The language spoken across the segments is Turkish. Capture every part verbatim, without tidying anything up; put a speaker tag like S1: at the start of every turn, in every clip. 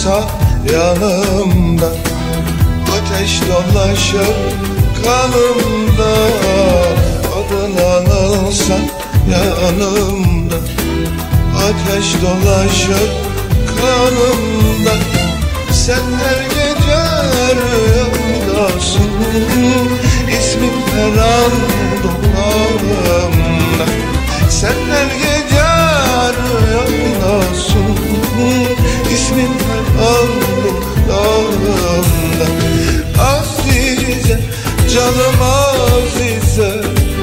S1: olsa yanımda, ateş dolaşır kanımda. Adın anılsa yanımda, ateş dolaşır kanımda. Sen her gece rüyamdasın, ismin her an dudağımda. Sen her gece rüyamdasın, ismin her an dudağımda. Azize, canım Azize,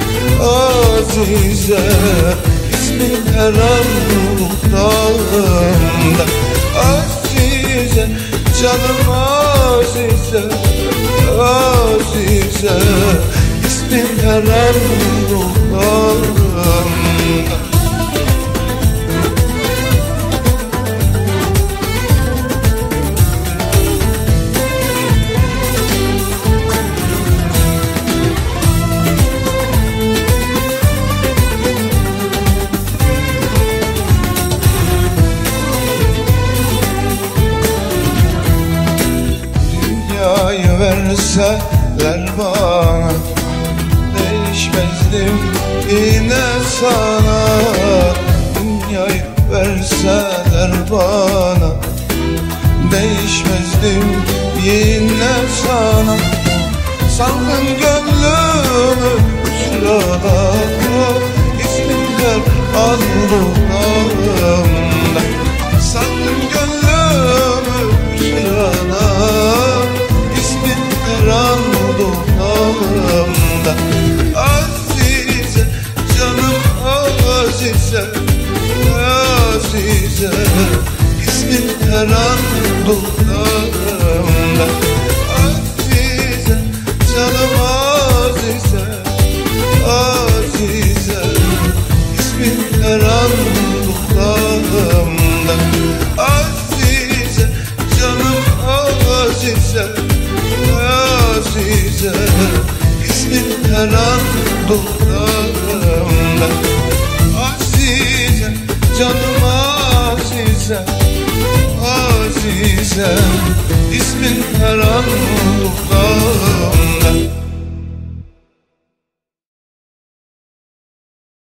S1: Azize, ismin her an dudağımda. Azize, canım Azize, Azize, ismin her an dudağımda. Dünyayı verseler bana, değişmezdim yine sana. Dünyayı verseler bana, değişmezdim yine sana. Saldın gönlümü hüsrana, ismin her an dudağımda. Saldın gönlümü hüsrana, ismin her an dudağımda. Azize, canım Azize, Azize, ismin her an dudağımda. Azize, canım Azize, Azize, ismin her an dudağımda. Azize, canım Azize, Azize, ismin her an dudağımda.